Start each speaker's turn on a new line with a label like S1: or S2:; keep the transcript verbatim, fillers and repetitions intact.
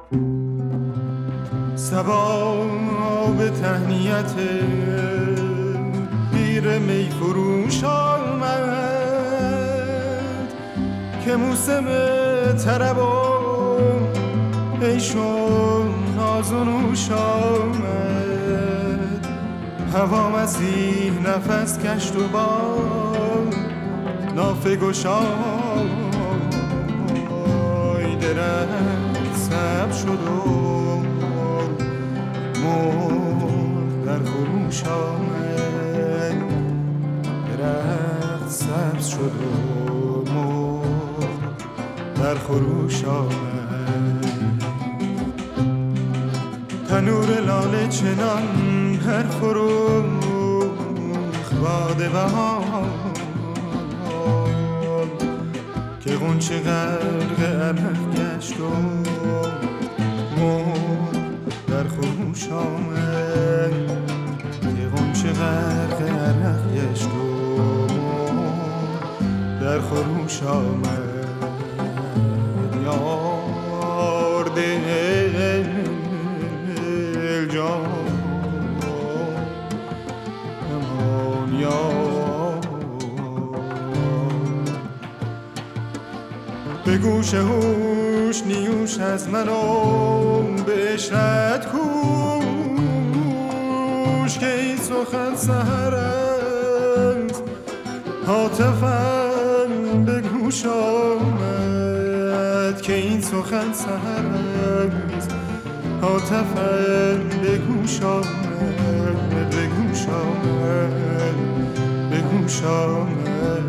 S1: صبا به تهنیت پیر می فروش آمد که موسم طرب و عیش و ناز و نوش آمد. هوا مسیح نفس کشت و باد نافه گشای درخت سبز شد و مرغ در خروش آمد. درخت سبز شد و مرغ در خروش آمد. تنور لاله چنان هر فروخ باد بهار که غنچه غرق عرق گشت و مرغ در خروش آمد. که غنچه غرق عرق گشت و مرغ در خروش آمد. یار دل جان امان یار به گوش هوش نیوش از منو به اشرت کوش که این سخن سحر است هاتفم به گوش آمد. که این سخن سحر است هاتفم به گوش آمد. به گوش آمد به گوش آمد.